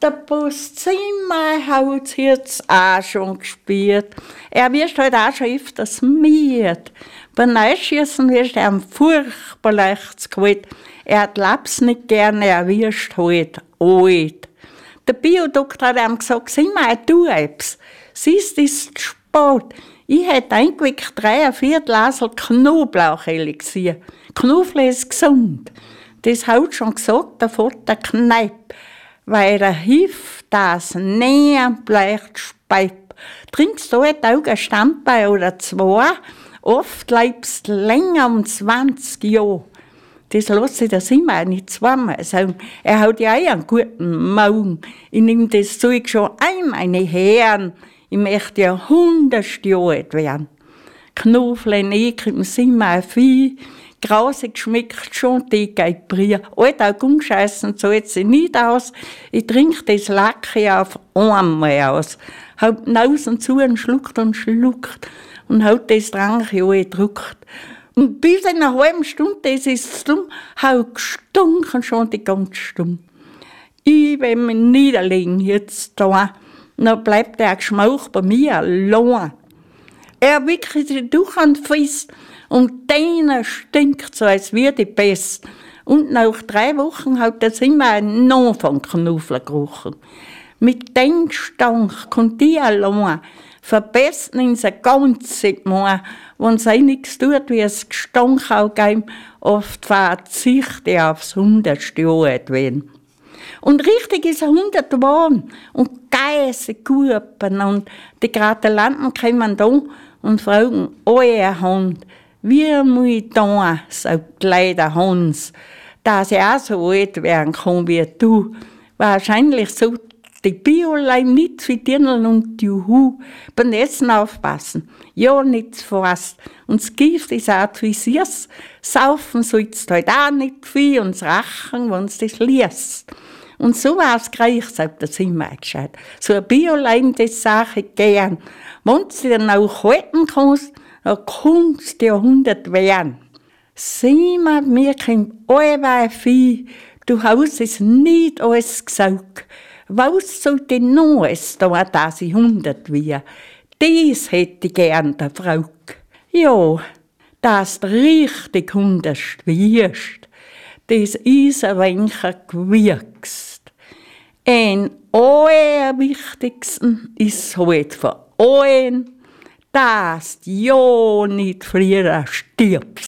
der Bus zehnmal hat jetzt auch schon gespielt. Er wird halt auch schon öfters müde. Beim Neuschießen wird er furchtbar leicht geholt. Er hat Laps nicht gerne, er wird halt alt. Der Biodoktor hat ihm gesagt, sieh mal, du etwas. Siehst, es ist Sport. Ich hätte eigentlich 3 oder 4 Glasel Knoblauch-Elixier. Knoblauch ist gesund. Das hat schon gesagt, der Vater Kneipp. Weil er hilft, das Nähen bleibt Speib. Trinkst du heute auch ein Standbein oder 2, oft bleibst du länger um 20 Jahre. Das lasse ich das immer nicht zweimal sagen. Er hat ja auch einen guten Magen. Ich nehme das Zeug schon ein, meine Herren. Ich möchte ja 100 Jahre alt werden. Knoblauch, Ekel, sind mir viel. Grausig schmeckt schon, die geht Bier. Alt auch umscheißen zahlt sie nicht aus. Ich trinke das Lacke auf einmal aus. Haut Nase und zu und schluckt. Und haut das Tranche angedruckt. Und bis in einer halben Stunde, das ist stumm, hat gestunken schon die ganze Stunde. Ich will mich niederlegen jetzt da. Dann bleibt der Geschmack bei mir allein. Er wickelt sich durch und fest und deiner stinkt so, als wäre die Pest. Und nach 3 Wochen hat er immer einen Namen von Knoblauch gerochen. Mit dem Stank konnte ich allein verbessern in sein ganzes Mal. Wenn es nichts tut, wie es Gestank auch geben, oft verzichte aufs 100. Jahr werden. Und richtig ist 100 geworden. Und Geiße, Gurpen und die Gratulanten kommen da und fragen, euer Hund, wie muss ich da, sagt leider Hans, dass ich auch so alt werden kann wie du. Wahrscheinlich so die Biolein nicht wie Dirndl und Juhu. Beim Essen aufpassen. Ja, nicht fast. Und das Gift ist auch wie süß. Saufen sollst du halt auch nicht viel und das Rachen, wenn du das liest. Und so was kriege ich, sagt der Zimmer gescheit. So ein Biolein, das sage ich gern. Wenn du dir dann auch halten kannst, dann kannst du 100 werden. Sieh mal, mir kommt allweil viel. Du hast es nicht alles gesagt. Was sollte noch es da, dass ich 100 wäre? Das hätte ich gern, der Frau. Ja, dass du richtig 100 wirst, das ist ein wenig gewirkst. Ein allerwichtigsten ist halt für allen, dass du ja nicht früher stirbst.